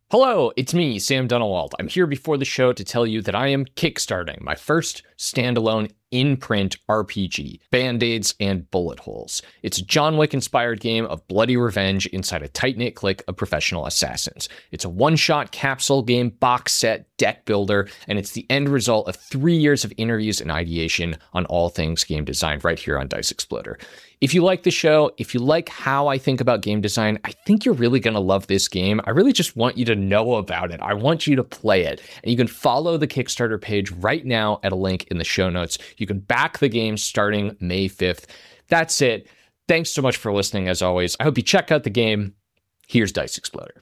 Hello, it's me, Sam Dunawald. I'm here before the show to tell you that I am kickstarting my first standalone in-print RPG, Band-Aids and Bullet Holes. It's a John Wick-inspired game of bloody revenge inside a tight-knit clique of professional assassins. It's a one-shot capsule game, box set, deck builder, and it's the end result of 3 years of interviews and ideation on all things game design right here on Dice Exploder. If you like the show, if you like how I think about game design, I think you're really going to love this game. I really just want you to know about it. I want you to play it. And you can follow the Kickstarter page right now at a link in the show notes. You can back the game starting May 5th. That's it. Thanks so much for listening, as always. I hope you check out the game. Here's Dice Exploder.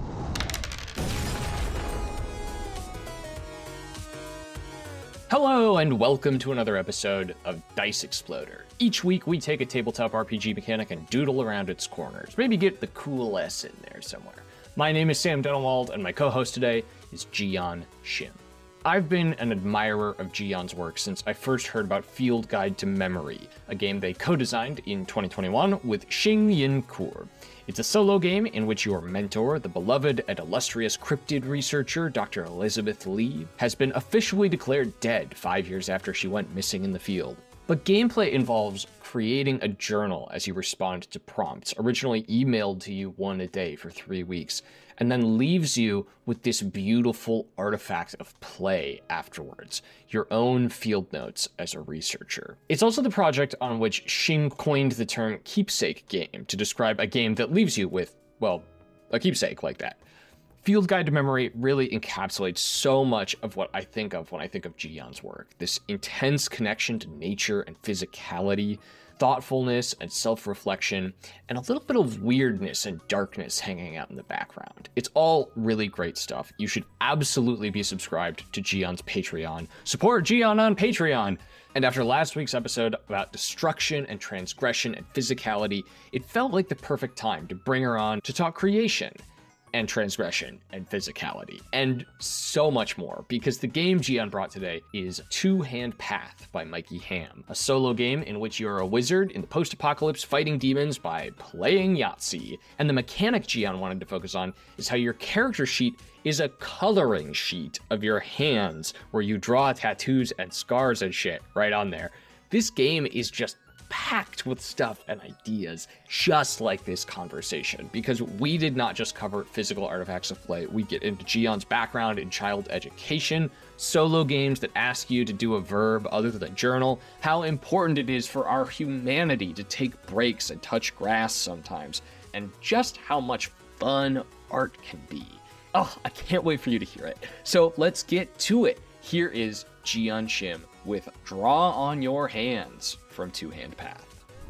Hello, and welcome to another episode of Dice Exploder. Each week, we take a tabletop RPG mechanic and doodle around its corners. Maybe get the cool S in there somewhere. My name is Sam Dunawald, and my co-host today is Ji-Yeon Shim. I've been an admirer of Ji-Yeon's work since I first heard about Field Guide to Memory, a game they co-designed in 2021 with Shing Yin Kur. It's a solo game in which your mentor, the beloved and illustrious cryptid researcher Dr. Elizabeth Lee, has been officially declared dead 5 years after she went missing in the field. But gameplay involves creating a journal as you respond to prompts, originally emailed to you one a day for 3 weeks, and then leaves you with this beautiful artifact of play afterwards, your own field notes as a researcher. It's also the project on which Shing coined the term keepsake game to describe a game that leaves you with, well, a keepsake like that. Field Guide to Memory really encapsulates so much of what I think of when I think of Ji-Yeon's work. This intense connection to nature and physicality, thoughtfulness and self-reflection, and a little bit of weirdness and darkness hanging out in the background. It's all really great stuff. You should absolutely be subscribed to Ji-Yeon's Patreon. Support Ji-Yeon on Patreon! And after last week's episode about destruction and transgression and physicality, it felt like the perfect time to bring her on to talk creation and transgression and physicality, and so much more, because the game Ji-Yeon brought today is Two Hand Path by Mikey Ham, a solo game in which you're a wizard in the post-apocalypse fighting demons by playing Yahtzee. And the mechanic Ji-Yeon wanted to focus on is how your character sheet is a coloring sheet of your hands, where you draw tattoos and scars and shit right on there. This game is just packed with stuff and ideas, just like this conversation, because we did not just cover physical artifacts of play. We get into Ji-Yeon's background in child education, solo games that ask you to do a verb other than journal, how important it is for our humanity to take breaks and touch grass sometimes, and just how much fun art can be. Oh, I can't wait for you to hear it. So let's get to it. Here is Ji-Yeon Shim with Draw on Your Hands from Two Hand Path.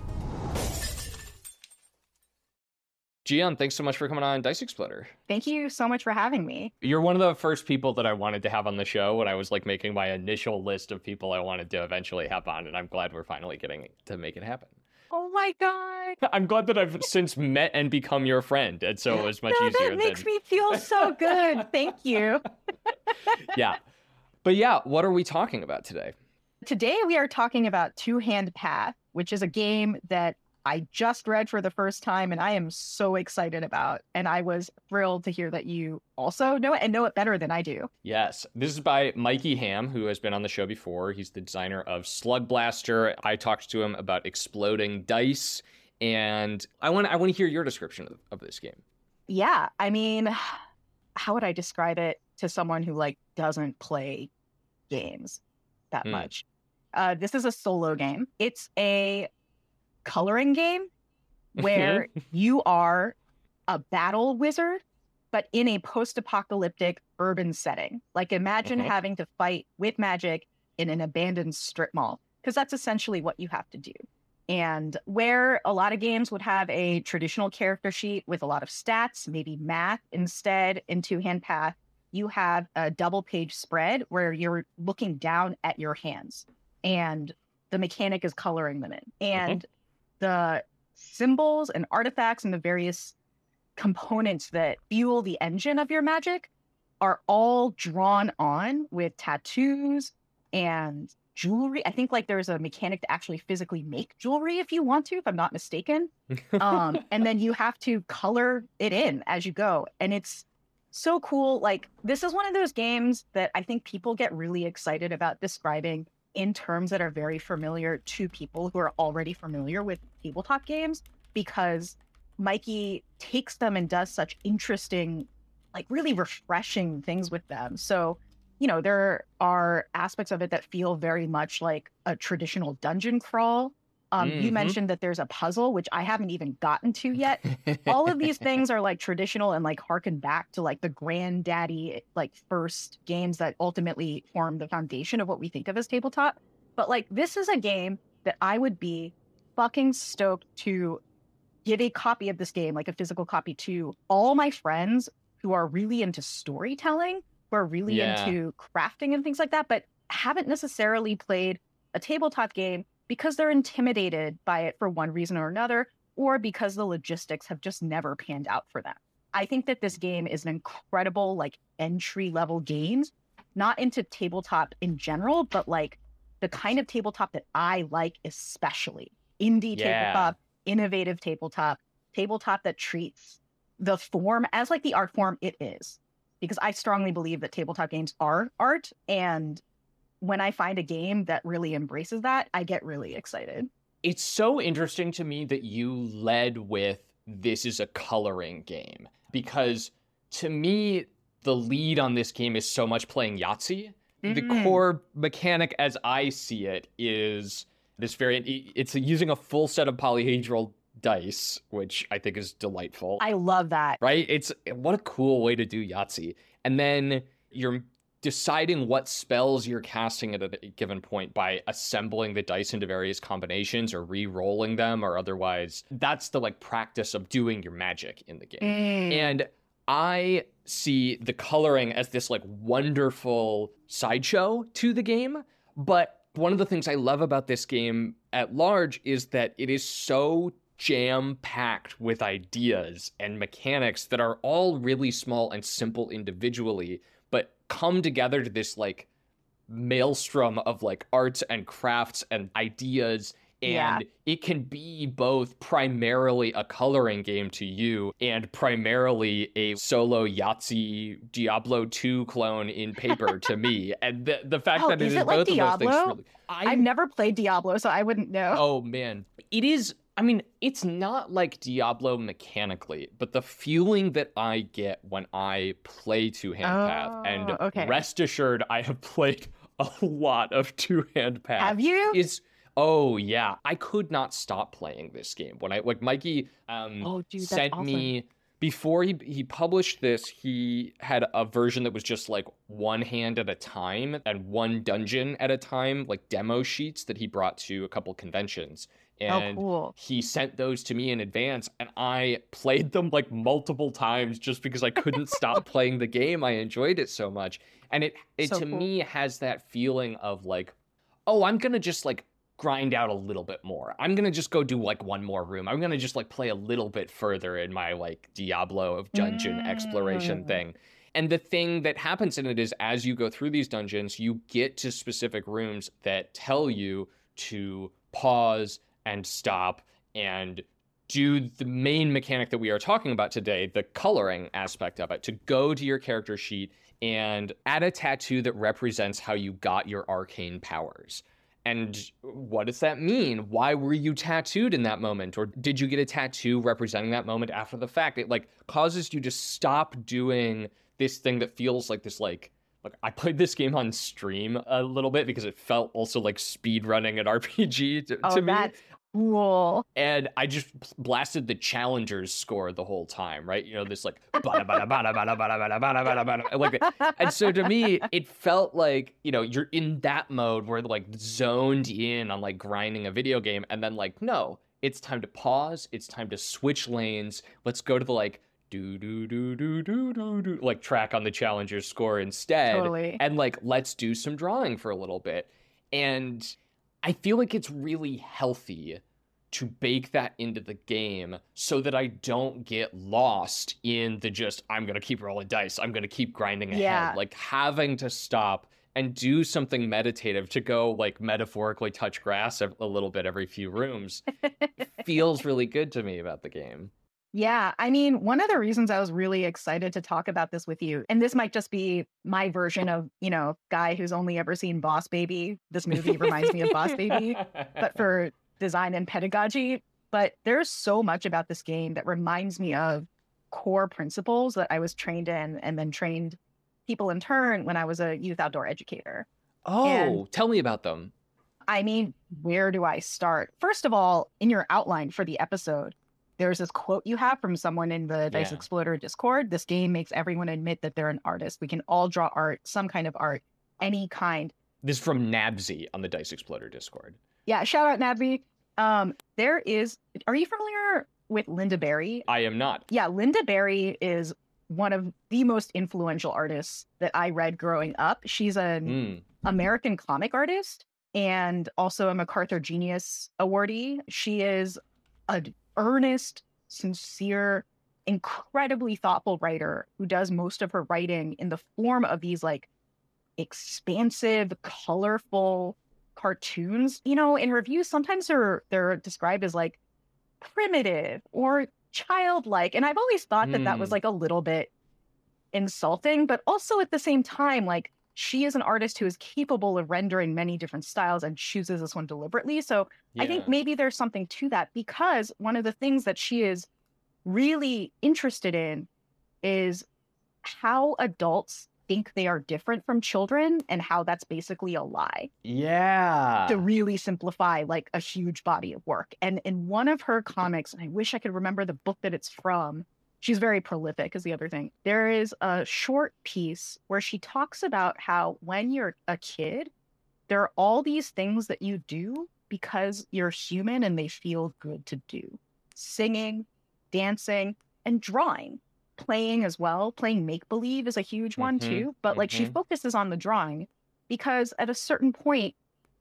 Ji-Yeon, thanks so much for coming on Dice Exploder. Thank you so much for having me. You're one of the first people that I wanted to have on the show when I was making my initial list of people I wanted to eventually have on, and I'm glad we're finally getting to make it happen. Oh my god! I'm glad that I've since met and become your friend, and so it was much easier. That makes me feel so good. Thank you. Yeah. But yeah, what are we talking about today? Today we are talking about Two Hand Path, which is a game that I just read for the first time and I am so excited about. And I was thrilled to hear that you also know it and know it better than I do. Yes. This is by Mikey Ham, who has been on the show before. He's the designer of Slug Blaster. I talked to him about Exploding Dice, and I want to hear your description of this game. Yeah, I mean, how would I describe it to someone who doesn't play games that much? This is a solo game. It's a coloring game where you are a battle wizard, but in a post-apocalyptic urban setting. Imagine having to fight with magic in an abandoned strip mall, because that's essentially what you have to do. And where a lot of games would have a traditional character sheet with a lot of stats, maybe math, instead in Two Hand Path, you have a double page spread where you're looking down at your hands and the mechanic is coloring them in. And the symbols and artifacts and the various components that fuel the engine of your magic are all drawn on with tattoos and jewelry. I think there's a mechanic to actually physically make jewelry if you want to, if I'm not mistaken. And then you have to color it in as you go. And it's so cool. Like, this is one of those games that I think people get really excited about describing in terms that are very familiar to people who are already familiar with tabletop games, because Mikey takes them and does such interesting, like really refreshing things with them. So, there are aspects of it that feel very much like a traditional dungeon crawl. You mentioned that there's a puzzle, which I haven't even gotten to yet. All of these things are like traditional and like harken back to like the granddaddy, like first games that ultimately form the foundation of what we think of as tabletop. But like, this is a game that I would be fucking stoked to give a copy of this game, like a physical copy, to all my friends who are really into storytelling, who are really into crafting and things like that, but haven't necessarily played a tabletop game because they're intimidated by it for one reason or another, or because the logistics have just never panned out for them. I think that this game is an incredible, like, entry-level game, not into tabletop in general, but like the kind of tabletop that I like, especially indie tabletop, innovative tabletop that treats the form as like the art form it is. Because I strongly believe that tabletop games are art, and when I find a game that really embraces that, I get really excited. It's so interesting to me that you led with this is a coloring game, because to me, the lead on this game is so much playing Yahtzee. The core mechanic, as I see it, is this it's using a full set of polyhedral dice, which I think is delightful. I love that. Right? It's what a cool way to do Yahtzee. And then you're deciding what spells you're casting at a given point by assembling the dice into various combinations or re-rolling them or otherwise. That's the like practice of doing your magic in the game. And I see the coloring as this like wonderful sideshow to the game. But one of the things I love about this game at large is that it is so jam-packed with ideas and mechanics that are all really small and simple individually, but come together to this like maelstrom of like arts and crafts and ideas. And it can be both primarily a coloring game to you and primarily a solo Yahtzee Diablo 2 clone in paper to me. And the fact that it is like both Diablo? of those things really... I've never played Diablo, so I wouldn't know. Oh, man. It is... I mean, it's not like Diablo mechanically, but the feeling that I get when I play Two-Hand Path, and rest assured, I have played a lot of Two-Hand Path. Have you? Oh, yeah. I could not stop playing this game. When Mikey sent me, before he published this, he had a version that was just like one hand at a time and one dungeon at a time, like demo sheets that he brought to a couple conventions. And he sent those to me in advance, and I played them like multiple times just because I couldn't stop playing the game. I enjoyed it so much. And it so to me has that feeling of like, oh, I'm going to just like grind out a little bit more. I'm going to just go do like one more room. I'm going to just like play a little bit further in my like Diablo dungeon exploration thing. And the thing that happens in it is as you go through these dungeons, you get to specific rooms that tell you to pause and stop and do the main mechanic that we are talking about today, the coloring aspect of it, to go to your character sheet and add a tattoo that represents how you got your arcane powers. And what does that mean? Why were you tattooed in that moment? Or did you get a tattoo representing that moment after the fact? It like causes you to stop doing this thing that feels like this like I played this game on stream a little bit because it felt also like speed running an RPG to me. That's cool. And I just blasted the Challengers score the whole time, right? You know, this like like, and so to me, it felt like, you know, you're in that mode where like zoned in on like grinding a video game, and then like, no, it's time to pause, it's time to switch lanes. Let's go to the like do like track on the Challenger's score instead. Totally. And like let's do some drawing for a little bit. And I feel like it's really healthy to bake that into the game so that I don't get lost in the just I'm going to keep rolling dice, I'm going to keep grinding ahead. Like having to stop and do something meditative, to go like metaphorically touch grass a little bit every few rooms feels really good to me about the game. Yeah, I mean, one of the reasons I was really excited to talk about this with you, and this might just be my version of, guy who's only ever seen Boss Baby. This movie reminds me of Boss Baby, but for design and pedagogy. But there's so much about this game that reminds me of core principles that I was trained in and then trained people in turn when I was a youth outdoor educator. Tell me about them. I mean, where do I start? First of all, in your outline for the episode, there's this quote you have from someone in the Dice Exploder Discord. This game makes everyone admit that they're an artist. We can all draw art, some kind of art, any kind. This is from Nabsy on the Dice Exploder Discord. Yeah, shout out Nabsy. Are you familiar with Linda Berry? I am not. Yeah, Linda Berry is one of the most influential artists that I read growing up. She's an American comic artist and also a MacArthur Genius awardee. She is an earnest, sincere, incredibly thoughtful writer who does most of her writing in the form of these like expansive, colorful cartoons. In reviews, sometimes they're described as like primitive or childlike. And I've always thought that was like a little bit insulting, but also at the same time, like she is an artist who is capable of rendering many different styles and chooses this one deliberately. So I think maybe there's something to that, because one of the things that she is really interested in is how adults think they are different from children and how that's basically a lie. Yeah. To really simplify like a huge body of work. And in one of her comics, and I wish I could remember the book that it's from, she's very prolific is the other thing. There is a short piece where she talks about how when you're a kid, there are all these things that you do because you're human and they feel good to do. Singing, dancing, and drawing. Playing as well. Playing make-believe is a huge one too. But like she focuses on the drawing because at a certain point,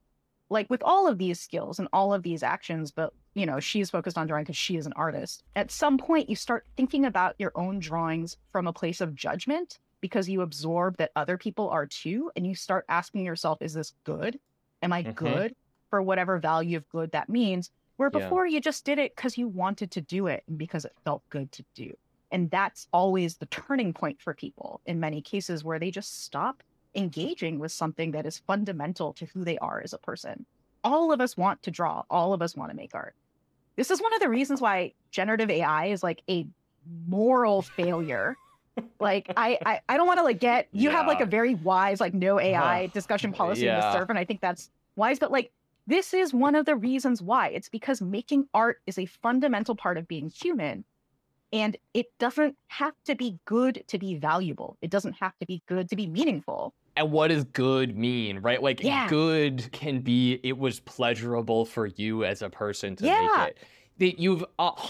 like with all of these skills and all of these actions, but she's focused on drawing because she is an artist. At some point, you start thinking about your own drawings from a place of judgment because you absorb that other people are too. And you start asking yourself, is this good? Am I good for whatever value of good that means? Where before you just did it because you wanted to do it and because it felt good to do. And that's always the turning point for people in many cases where they just stop engaging with something that is fundamental to who they are as a person. All of us want to draw. All of us want to make art. This is one of the reasons why generative AI is like a moral failure. Like, I don't want to like you have like a very wise, like no AI discussion policy in the serve. And I think that's wise, but like, this is one of the reasons why. It's because making art is a fundamental part of being human. And it doesn't have to be good to be valuable. It doesn't have to be good to be meaningful. And what does good mean, right? Like good can be, it was pleasurable for you as a person to make it. You've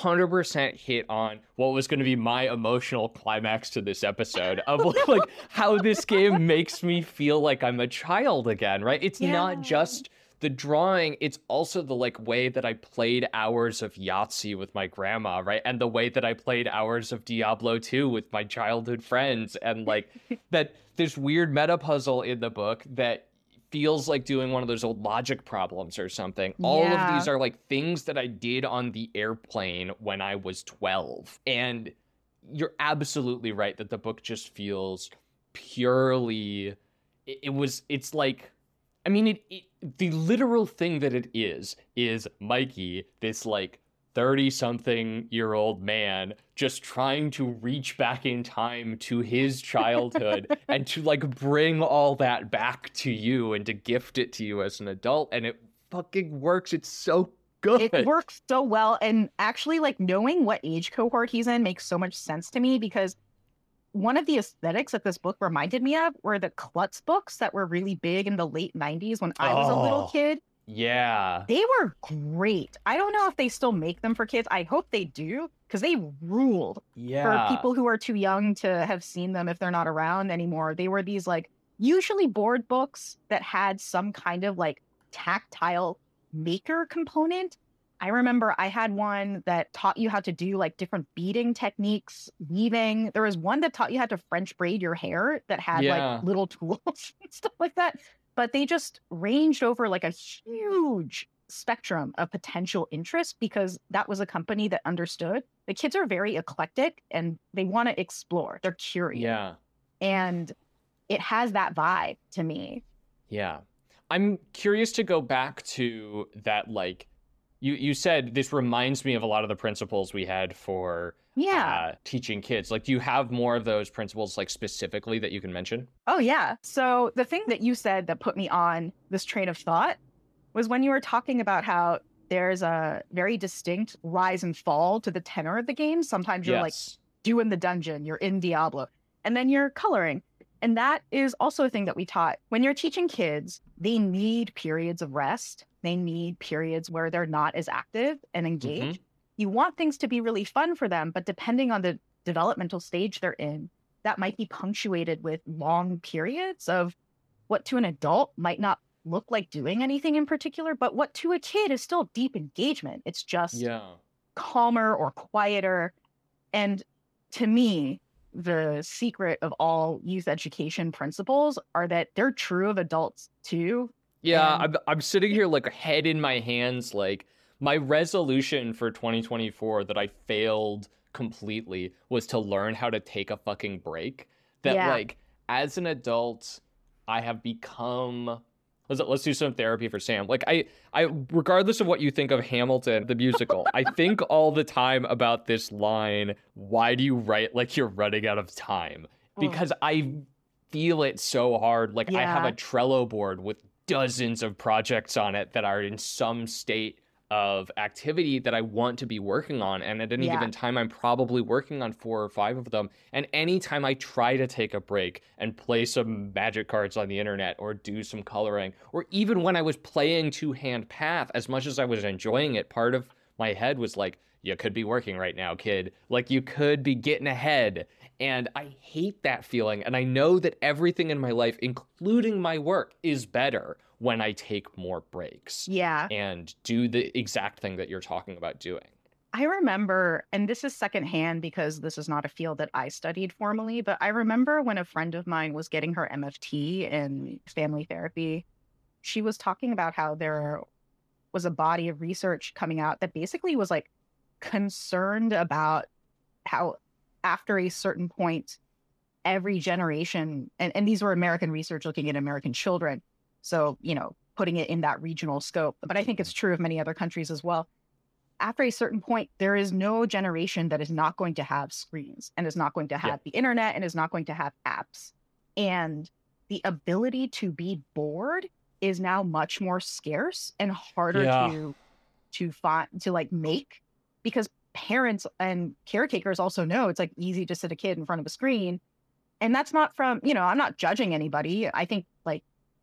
100% hit on what was going to be my emotional climax to this episode of like how this game makes me feel like I'm a child again, right? It's not just the drawing, it's also the like way that I played hours of Yahtzee with my grandma, right? And the way that I played hours of Diablo 2 with my childhood friends. And like that this weird meta puzzle in the book that feels like doing one of those old logic problems or something. All of these are like things that I did on the airplane when I was 12. And you're absolutely right that the book just feels purely, it's like, I mean, the literal thing that it is Mikey, this like 30-something-year-old man just trying to reach back in time to his childhood and to like bring all that back to you and to gift it to you as an adult. And it fucking works. It's so good. It works so well. And actually, like knowing what age cohort he's in makes so much sense to me, because one of the aesthetics that this book reminded me of were the Klutz books that were really big in the late 90s when I was a little kid. Yeah. They were great. I don't know if they still make them for kids. I hope they do, because they ruled. For people who are too young to have seen them if they're not around anymore. They were these like usually board books that had some kind of like tactile maker component. I remember I had one that taught you how to do like different beading techniques, weaving. There was one that taught you how to French braid your hair that had like little tools and stuff like that. But they just ranged over like a huge spectrum of potential interest because that was a company that understood the kids are very eclectic and they want to explore. They're curious. Yeah. And it has that vibe to me. Yeah. I'm curious to go back to that, like, you said this reminds me of a lot of the principles we had for teaching kids. Like, do you have more of those principles, like, specifically that you can mention? Oh, yeah. So the thing that you said that put me on this train of thought was when you were talking about how there's a very distinct rise and fall to the tenor of the game. Sometimes you're like doing the dungeon, you're in Diablo, and then you're coloring. And that is also a thing that we taught. When you're teaching kids, they need periods of rest. They need periods where they're not as active and engaged. You want things to be really fun for them, but depending on the developmental stage they're in, that might be punctuated with long periods of what to an adult might not look like doing anything in particular, but what to a kid is still deep engagement. It's just calmer or quieter. And to me, the secret of all youth education principles are that they're true of adults too. Yeah, I'm sitting here like head in my hands, like my resolution for 2024 that I failed completely was to learn how to take a fucking break. That like as an adult, I have become. Let's do some therapy for Sam. Like I regardless of what you think of Hamilton, the musical, I think all the time about this line, why do you write like you're running out of time? Because I feel it so hard. Like I have a Trello board with dozens of projects on it that are in some state of activity that I want to be working on. And at any given time, I'm probably working on 4 or 5 of them. And anytime I try to take a break and play some magic cards on the internet or do some coloring, or even when I was playing Two Hand Path, as much as I was enjoying it, part of my head was like, you could be working right now, kid. Like you could be getting ahead. And I hate that feeling. And I know that everything in my life, including my work, is better when I take more breaks. And do the exact thing that you're talking about doing. I remember, and this is secondhand because this is not a field that I studied formally, but I remember when a friend of mine was getting her MFT in family therapy, she was talking about how there was a body of research coming out that basically was like concerned about how after a certain point, every generation, and these were American research looking at American children, so, you know, putting it in that regional scope, but I think it's true of many other countries as well. After a certain point, there is no generation that is not going to have screens and is not going to have the internet and is not going to have apps. And the ability to be bored is now much more scarce and harder to find, to like make, because parents and caretakers also know it's like easy to sit a kid in front of a screen. And that's not from, you know, I'm not judging anybody. I think like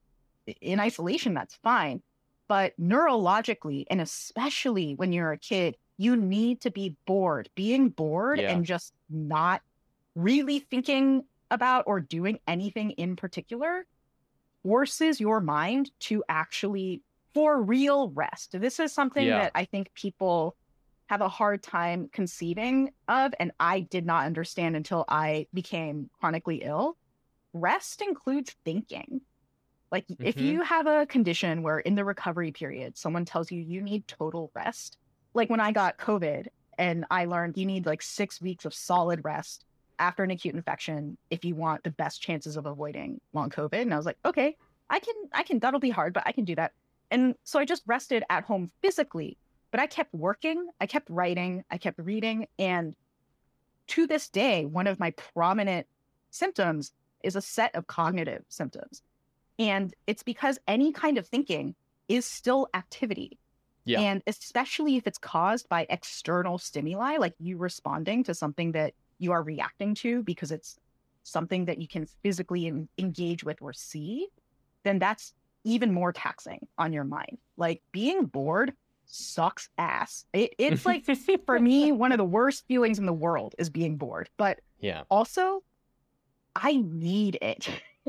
in isolation, that's fine. But neurologically, and especially when you're a kid, you need to be bored. Being bored and just not really thinking about or doing anything in particular forces your mind to actually, for real, rest. This is something that I think people have a hard time conceiving of, and I did not understand until I became chronically ill. Rest includes thinking. Like if you have a condition where in the recovery period, someone tells you you need total rest, like when I got COVID and I learned you need like 6 weeks of solid rest after an acute infection if you want the best chances of avoiding long COVID. And I was like, okay, I can, that'll be hard, but I can do that. And so I just rested at home physically, but I kept working, I kept writing, I kept reading. And to this day, one of my prominent symptoms is a set of cognitive symptoms. And it's because any kind of thinking is still activity. And especially if it's caused by external stimuli, like you responding to something that you are reacting to because it's something that you can physically engage with or see, then that's even more taxing on your mind. Like being bored sucks ass. It's like, for me, one of the worst feelings in the world is being bored. But also, I need it.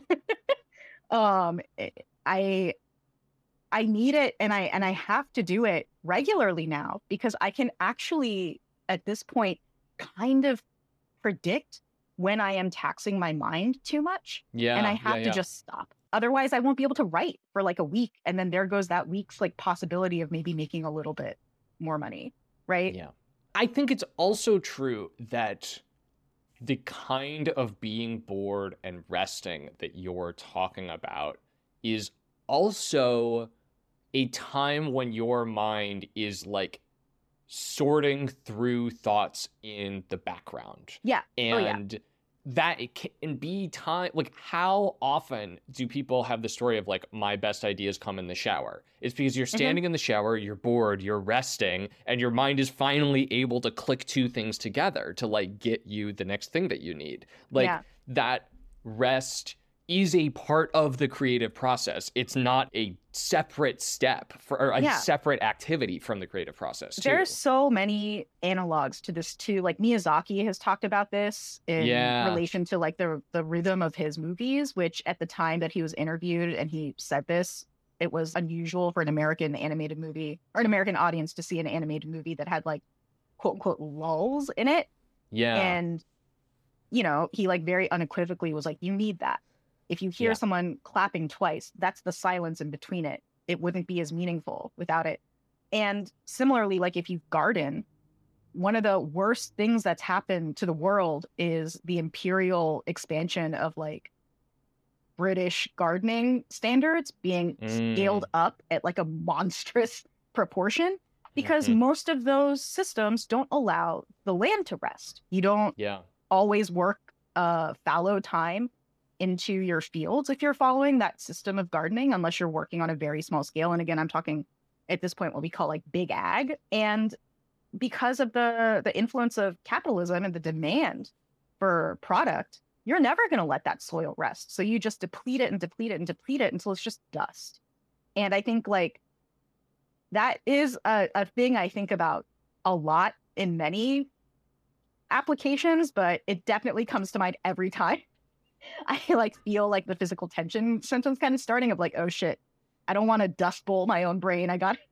I need it, and I have to do it regularly now because I can actually at this point kind of predict when I am taxing my mind too much, and I have to just stop. Otherwise, I won't be able to write for like a week. And then there goes that week's like possibility of maybe making a little bit more money, right? Yeah. I think it's also true that the kind of being bored and resting that you're talking about is also a time when your mind is like sorting through thoughts in the background. Yeah. And that it can be time. Like, how often do people have the story of like, my best ideas come in the shower? It's because you're standing in the shower, you're bored, you're resting, and your mind is finally able to click two things together to like get you the next thing that you need. Like, that rest is a part of the creative process. It's not a separate step or a separate activity from the creative process, too. There's so many analogs to this too. Like Miyazaki has talked about this in relation to like the rhythm of his movies, which at the time that he was interviewed and he said this, it was unusual for an American animated movie or an American audience to see an animated movie that had like quote unquote lulls in it. Yeah. And, you know, he like very unequivocally was like, you need that. If you hear someone clapping twice, that's the silence in between it. It wouldn't be as meaningful without it. And similarly, like if you garden, one of the worst things that's happened to the world is the imperial expansion of like British gardening standards being scaled up at like a monstrous proportion because most of those systems don't allow the land to rest. You don't always work fallow time into your fields if you're following that system of gardening, unless you're working on a very small scale. And again, I'm talking at this point what we call like big ag. And because of the influence of capitalism and the demand for product, you're never going to let that soil rest. So you just deplete it and deplete it and deplete it until it's just dust. And I think like that is a thing I think about a lot in many applications, but it definitely comes to mind every time I like feel like the physical tension symptoms kind of starting of like, oh shit, I don't want to dust bowl my own brain. I got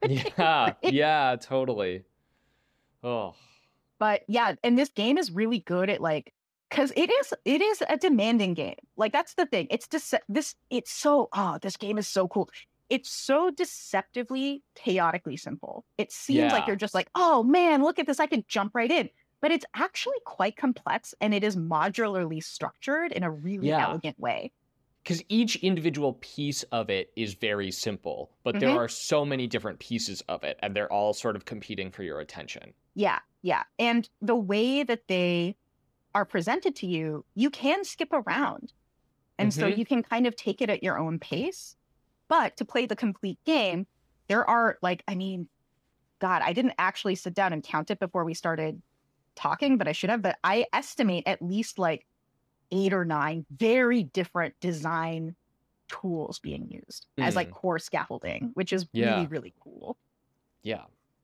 yeah, totally. Oh, but yeah, and this game is really good at like, because it is a demanding game. Like that's the thing. This game is so cool. It's so deceptively, chaotically simple. It seems like you're just like, oh man, look at this. I could jump right in. But it's actually quite complex and it is modularly structured in a really elegant way. Because each individual piece of it is very simple, but there are so many different pieces of it and they're all sort of competing for your attention. Yeah. And the way that they are presented to you, you can skip around. And so you can kind of take it at your own pace. But to play the complete game, there are like, I mean, God, I didn't actually sit down and count it before we started talking, but I should have. But I estimate at least like 8 or 9 very different design tools being used as like core scaffolding, which is really, really cool. Yeah.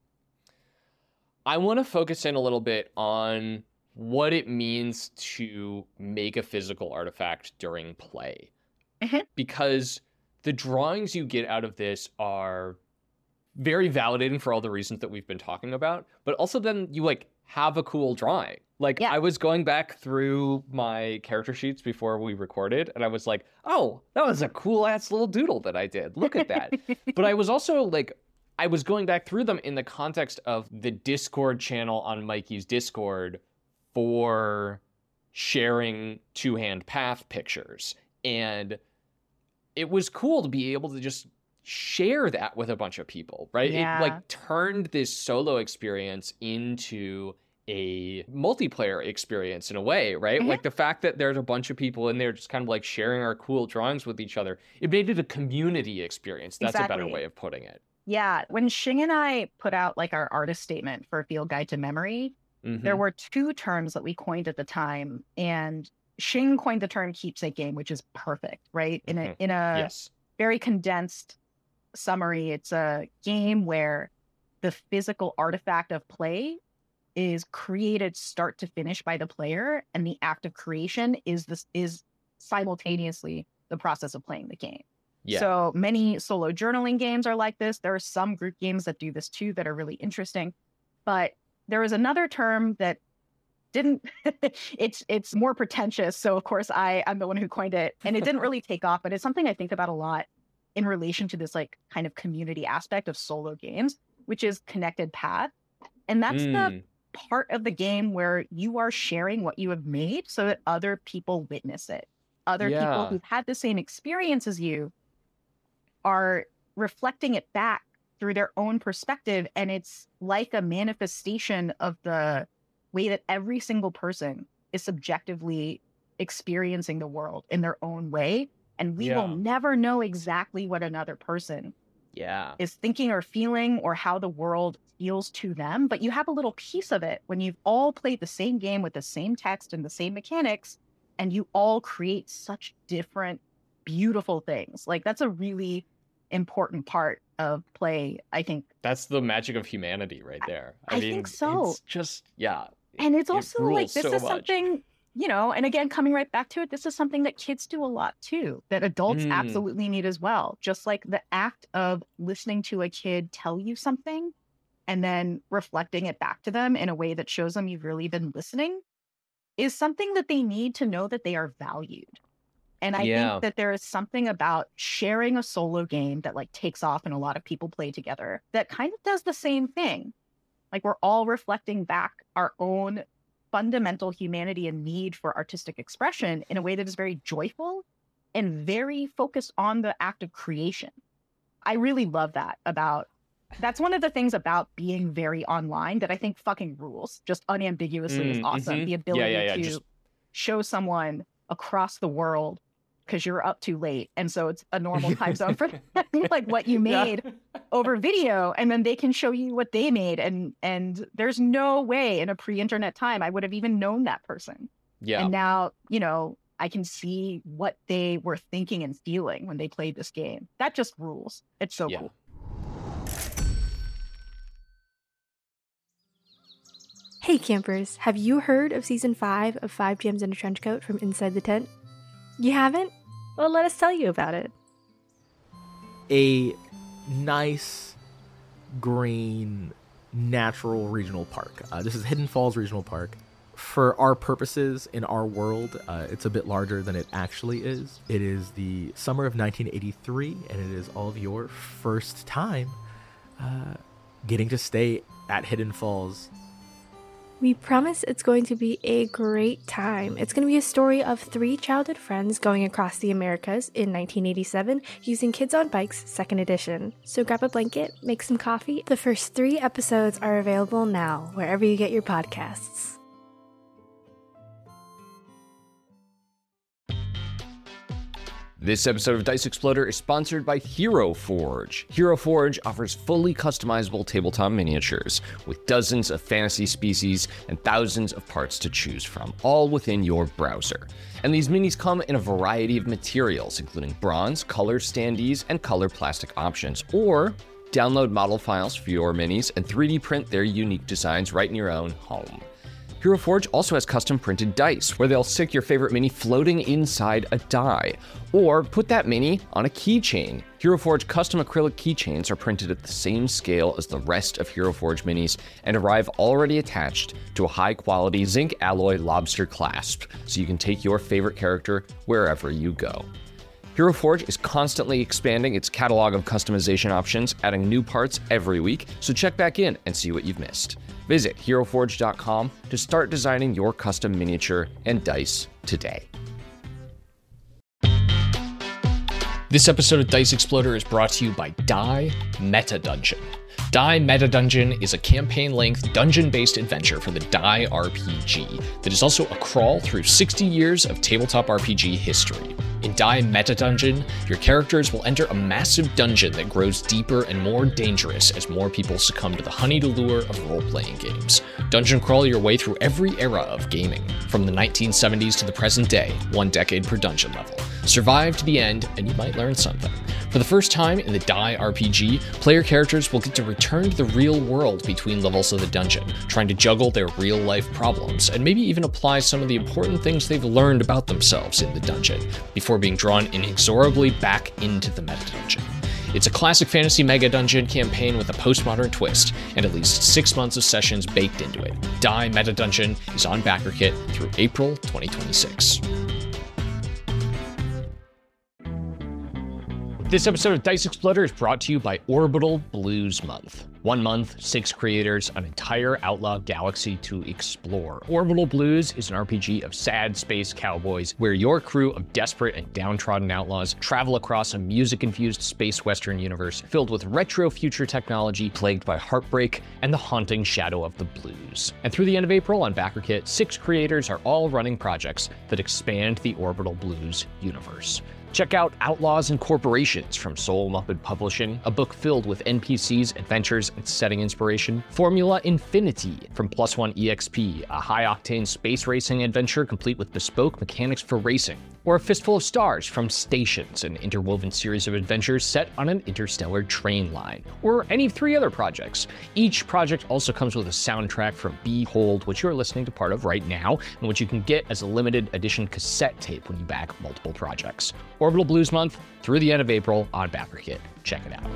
I want to focus in a little bit on what it means to make a physical artifact during play. Because the drawings you get out of this are very validating for all the reasons that we've been talking about, but also then you like have a cool drawing. Like I was going back through my character sheets before we recorded and I was like, oh, that was a cool ass little doodle that I did. Look at that. But I was also like, I was going back through them in the context of the Discord channel on Mikey's Discord for sharing two-hand path pictures. And it was cool to be able to just share that with a bunch of people, right? It like turned this solo experience into a multiplayer experience in a way, right? Like the fact that there's a bunch of people in there just kind of like sharing our cool drawings with each other, it made it a community experience. That's a better way of putting it. Yeah. When Xing and I put out like our artist statement for Field Guide to Memory, there were 2 terms that we coined at the time, and Xing coined the term keepsake game, which is perfect, right? In a very condensed summary, it's a game where the physical artifact of play is created start to finish by the player, and the act of creation is simultaneously the process of playing the game. So many solo journaling games are like this. There are some group games that do this too that are really interesting. But there is another term that didn't, it's more pretentious. So of course I'm the one who coined it, and it didn't really take off, but it's something I think about a lot in relation to this like kind of community aspect of solo games, which is connected path. And that's the part of the game where you are sharing what you have made so that other people witness it. Other people who've had the same experience as you are reflecting it back through their own perspective. And it's like a manifestation of the way that every single person is subjectively experiencing the world in their own way. And we will never know exactly what another person is thinking or feeling or how the world feels to them. But you have a little piece of it when you've all played the same game with the same text and the same mechanics, and you all create such different, beautiful things. Like that's a really important part of play, I think. That's the magic of humanity right there. I mean, think so. It's just, And it's also like, this so is much. Something, you know, and again, coming right back to it, this is something that kids do a lot too, that adults absolutely need as well. Just like the act of listening to a kid tell you something and then reflecting it back to them in a way that shows them you've really been listening is something that they need to know that they are valued. And I think that there is something about sharing a solo game that like takes off and a lot of people play together that kind of does the same thing. Like we're all reflecting back our own fundamental humanity and need for artistic expression in a way that is very joyful and very focused on the act of creation. I really love that that's one of the things about being very online that I think fucking rules, just unambiguously is awesome. The ability to show someone across the world because you're up too late. And so it's a normal time zone for like what you made over video. And then they can show you what they made. And there's no way in a pre-internet time I would have even known that person. Yeah. And now, you know, I can see what they were thinking and feeling when they played this game. That just rules. It's so cool. Hey campers, have you heard of Season 5 of 5 Gems in a Trench Coat from Inside the Tent? You haven't? Well, let us tell you about it. A nice, green, natural regional park. This is Hidden Falls Regional Park. For our purposes, in our world, it's a bit larger than it actually is. It is the summer of 1983, and it is all of your first time getting to stay at Hidden Falls. We promise it's going to be a great time. It's going to be a story of 3 childhood friends going across the Americas in 1987 using Kids on Bikes 2nd edition. So grab a blanket, make some coffee. The first 3 episodes are available now, wherever you get your podcasts. This episode of Dice Exploder is sponsored by Hero Forge. Hero Forge offers fully customizable tabletop miniatures with dozens of fantasy species and thousands of parts to choose from, all within your browser. And these minis come in a variety of materials, including bronze, color standees, and color plastic options, or download model files for your minis and 3D print their unique designs right in your own home. Hero Forge also has custom printed dice, where they'll stick your favorite mini floating inside a die, or put that mini on a keychain. Hero Forge custom acrylic keychains are printed at the same scale as the rest of Hero Forge minis and arrive already attached to a high-quality zinc alloy lobster clasp, so you can take your favorite character wherever you go. Hero Forge is constantly expanding its catalog of customization options, adding new parts every week, so check back in and see what you've missed. Visit HeroForge.com to start designing your custom miniature and dice today. This episode of Dice Exploder is brought to you by Die Meta Dungeon. Die Meta Dungeon is a campaign-length, dungeon-based adventure for the Die RPG that is also a crawl through 60 years of tabletop RPG history. In Die Meta Dungeon, your characters will enter a massive dungeon that grows deeper and more dangerous as more people succumb to the honeyed allure of role-playing games. Dungeon crawl your way through every era of gaming, from the 1970s to the present day, 1 decade per dungeon level. Survive to the end, and you might learn something. For the first time in the Die RPG, player characters will get to return to the real world between levels of the dungeon, trying to juggle their real-life problems, and maybe even apply some of the important things they've learned about themselves in the dungeon, before being drawn inexorably back into the meta-dungeon. It's a classic fantasy mega dungeon campaign with a postmodern twist, and at least 6 months of sessions baked into it. Die Meta Dungeon is on BackerKit through April 2026. This episode of Dice Exploder is brought to you by Orbital Blues Month. 1 month, 6 creators, an entire outlaw galaxy to explore. Orbital Blues is an RPG of sad space cowboys where your crew of desperate and downtrodden outlaws travel across a music-infused space western universe filled with retro future technology plagued by heartbreak and the haunting shadow of the blues. And through the end of April on BackerKit, 6 creators are all running projects that expand the Orbital Blues universe. Check out Outlaws and Corporations from Soul Muppet Publishing, a book filled with NPCs, adventures, and setting inspiration. Formula Infinity from Plus One EXP, a high-octane space racing adventure complete with bespoke mechanics for racing. Or A Fistful of Stars from Stations, an interwoven series of adventures set on an interstellar train line. Or any 3 other projects. Each project also comes with a soundtrack from Behold, which you're listening to part of right now, and which you can get as a limited edition cassette tape when you back multiple projects. Orbital Blues Month through the end of April on BackerKit. Check it out.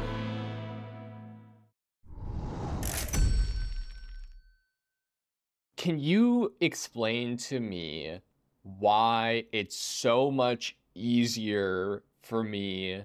Can you explain to me why it's so much easier for me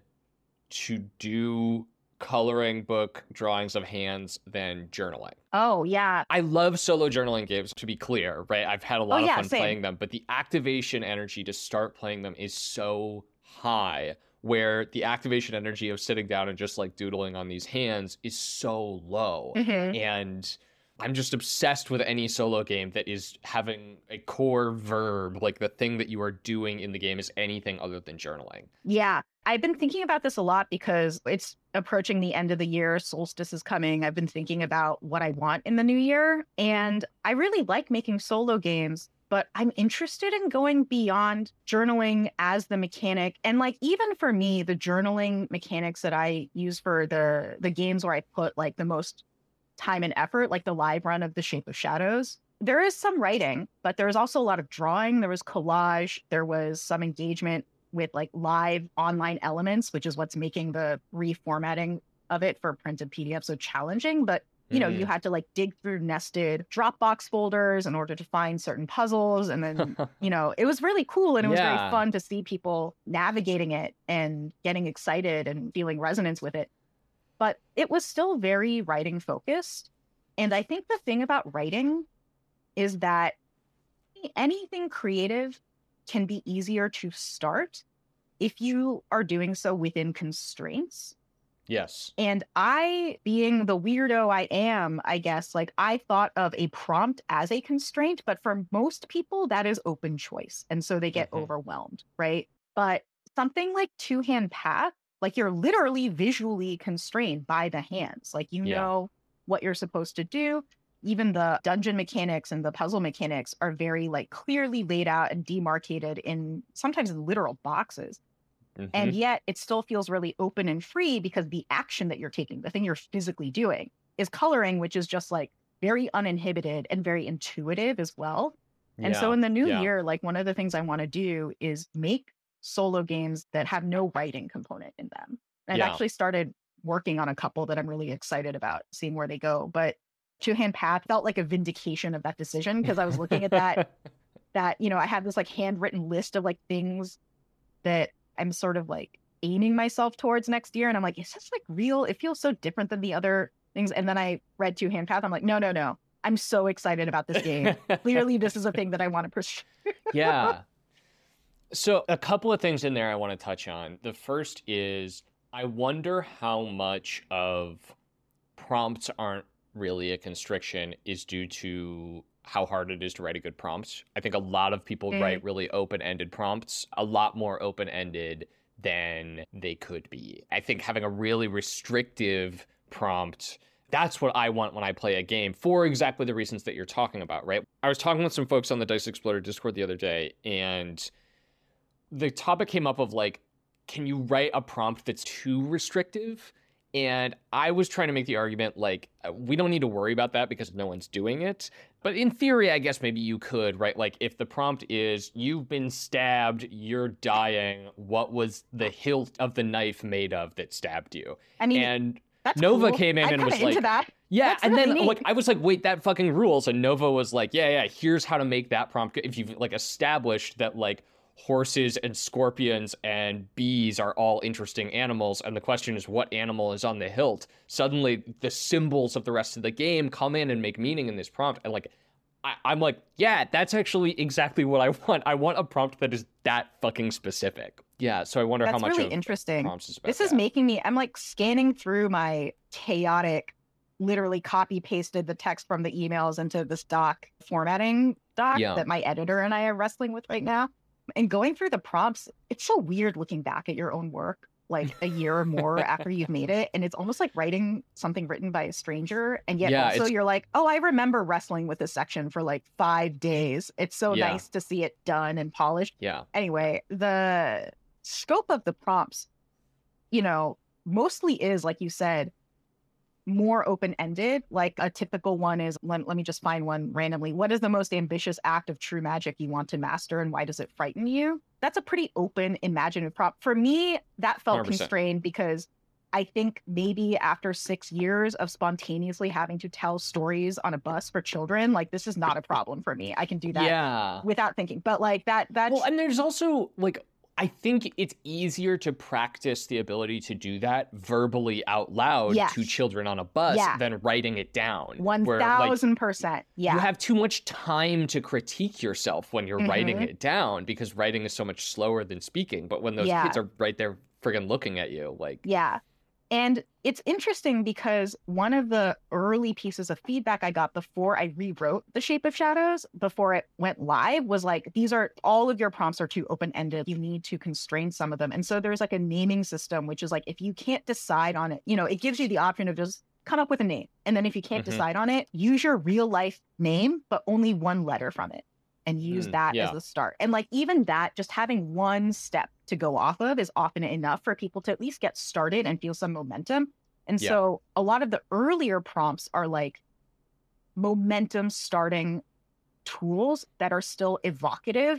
to do coloring book drawings of hands than journaling? Oh, yeah. I love solo journaling games, to be clear, right? I've had a lot of fun same. playing them, but the activation energy to start playing them is so high, where the activation energy of sitting down and just like doodling on these hands is so low. Mm-hmm. And I'm just obsessed with any solo game that is having a core verb, like the thing that you are doing in the game is anything other than journaling. Yeah. I've been thinking about this a lot because it's approaching the end of the year. Solstice is coming. I've been thinking about what I want in the new year. And I really like making solo games, but I'm interested in going beyond journaling as the mechanic. And like, even for me, the journaling mechanics that I use for the games where I put like the most time and effort, like the live run of The Shape of Shadows, there is some writing, but there was also a lot of drawing. There was collage. There was some engagement with like live online elements, which is what's making the reformatting of it for printed PDF so challenging. But you know, you had to like dig through nested Dropbox folders in order to find certain puzzles. And then, you know, it was really cool. And it was very fun to see people navigating it and getting excited and feeling resonance with it. But it was still very writing focused. And I think the thing about writing is that anything creative can be easier to start if you are doing so within constraints. Yes. And I, being the weirdo I am, I guess, like I thought of a prompt as a constraint, but for most people that is open choice. And so they get overwhelmed, right? But something like Two-Hand Path, like you're literally visually constrained by the hands. Like you know what you're supposed to do. Even the dungeon mechanics and the puzzle mechanics are very like clearly laid out and demarcated in sometimes in literal boxes. And yet it still feels really open and free because the action that you're taking, the thing you're physically doing, is coloring, which is just like very uninhibited and very intuitive as well. And so in the new year, like one of the things I want to do is make solo games that have no writing component in them. And I've actually started working on a couple that I'm really excited about seeing where they go. But Two-Hand Path felt like a vindication of that decision because I was looking at that, you know, I have this like handwritten list of like things that I'm sort of like aiming myself towards next year. And I'm like, is this like real? It feels so different than the other things. And then I read Two-Hand Path. I'm like, no. I'm so excited about this game. Clearly, this is a thing that I want to pursue. Yeah. So a couple of things in there I want to touch on. The first is I wonder how much of prompts aren't really a constriction is due to how hard it is to write a good prompt. I think a lot of people write really open-ended prompts, a lot more open-ended than they could be. I think having a really restrictive prompt, that's what I want when I play a game for exactly the reasons that you're talking about, right? I was talking with some folks on the Dice Exploder Discord the other day, and the topic came up of like, can you write a prompt that's too restrictive? And I was trying to make the argument like, we don't need to worry about that because no one's doing it. But in theory, I guess maybe you could, right? Like if the prompt is, you've been stabbed, you're dying, what was the hilt of the knife made of that stabbed you? I mean, and that's Nova cool. came in I'm and was kinda like, into that. yeah, That's and really then neat. like I was like, wait, that fucking rules. And Nova was like, yeah, here's how to make that prompt. If you've like established that like horses and scorpions and bees are all interesting animals, and the question is what animal is on the hilt, suddenly the symbols of the rest of the game come in and make meaning in this prompt. And like I'm like, yeah, that's actually exactly what I want. I want a prompt that is that fucking specific. Yeah, so I wonder That's how much really of interesting. prompts is about This is that. making me, I'm like scanning through my chaotic, literally copy pasted the text from the emails into this formatting doc Yeah. that my editor and I are wrestling with right now. And going through the prompts, it's so weird looking back at your own work like a year or more after you've made it. And it's almost like writing something written by a stranger. And yet Yeah, also it's- you're like, oh, I remember wrestling with this section for like 5 days. It's so Yeah. nice to see it done and polished. Yeah. Anyway, the scope of the prompts, mostly is, like you said, more open-ended. Like a typical one is, let me just find one randomly. What is the most ambitious act of true magic you want to master, and why does it frighten you? That's a pretty open, imaginative prompt. For me, that felt 100%. constrained because I think maybe after 6 years of spontaneously having to tell stories on a bus for children, like this is not a problem for me. I can do that Yeah. without thinking. But like that's Well, and there's also like, I think it's easier to practice the ability to do that verbally out loud Yes. to children on a bus Yeah. than writing it down. 1000%. Yeah. You have too much time to critique yourself when you're writing Mhm. it down, because writing is so much slower than speaking. But when those Yeah. kids are right there friggin' looking at you, like, Yeah. And it's interesting because one of the early pieces of feedback I got before I rewrote The Shape of Shadows, before it went live, was like, all of your prompts are too open-ended. You need to constrain some of them. And so there's like a naming system, which is like, if you can't decide on it, it gives you the option of just come up with a name. And then if you can't Mhm. decide on it, use your real life name, but only one letter from it, and use that yeah. as the start. And like, even that, just having one step to go off of is often enough for people to at least get started and feel some momentum. And Yeah. so a lot of the earlier prompts are like momentum starting tools that are still evocative,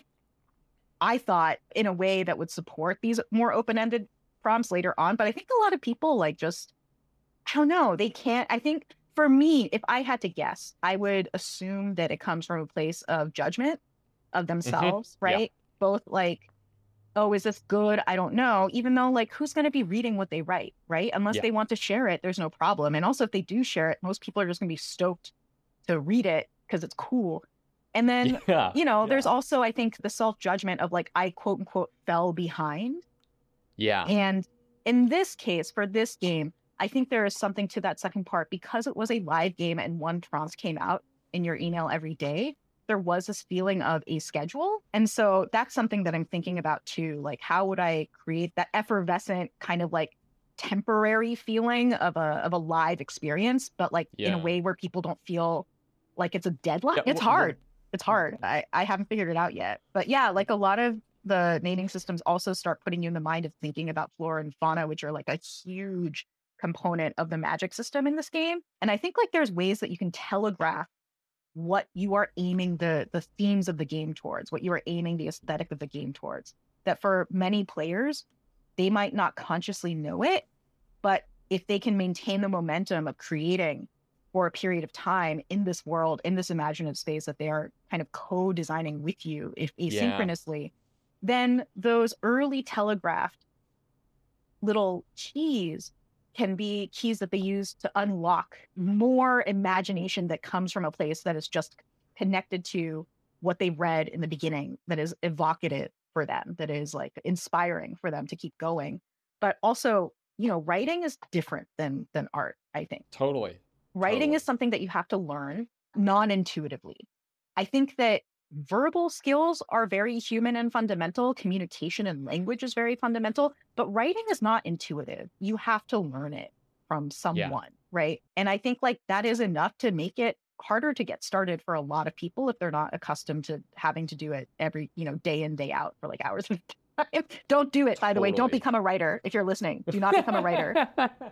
I thought, in a way that would support these more open-ended prompts later on. But I think a lot of people like just, I don't know, they can't. I think for me, if I had to guess, I would assume that it comes from a place of judgment of themselves, Yeah. right? Both like, oh, is this good? I don't know. Even though, like, who's going to be reading what they write, right? Unless Yeah. they want to share it, there's no problem. And also, if they do share it, most people are just going to be stoked to read it because it's cool. And then, Yeah. there's also, I think, the self-judgment of like, I quote unquote fell behind. Yeah. And in this case, for this game, I think there is something to that second part, because it was a live game and one prompt came out in your email every day. There was this feeling of a schedule. And so that's something that I'm thinking about too. Like, how would I create that effervescent kind of like temporary feeling of a live experience, but like in a Yeah. way where people don't feel like it's a deadline? Yeah, It's hard. It's hard. I haven't figured it out yet. But yeah, like a lot of the naming systems also start putting you in the mind of thinking about flora and fauna, which are like a huge component of the magic system in this game. And I think like there's ways that you can telegraph what you are aiming the themes of the game towards, what you are aiming the aesthetic of the game towards. That for many players, they might not consciously know it, but if they can maintain the momentum of creating for a period of time in this world, in this imaginative space that they are kind of co-designing with you, if asynchronously, then those early telegraphed little keys can be keys that they use to unlock more imagination that comes from a place that is just connected to what they read in the beginning, that is evocative for them, that is like inspiring for them to keep going. But also, writing is different than art, I think. Totally. Writing is something that you have to learn non-intuitively. I think that verbal skills are very human and fundamental. Communication and language is very fundamental, but writing is not intuitive. You have to learn it from someone, right? And I think like that is enough to make it harder to get started for a lot of people if they're not accustomed to having to do it every, day in, day out for like hours. Don't do it, by the way. Don't Totally. become a writer if you're listening. Do not become a writer.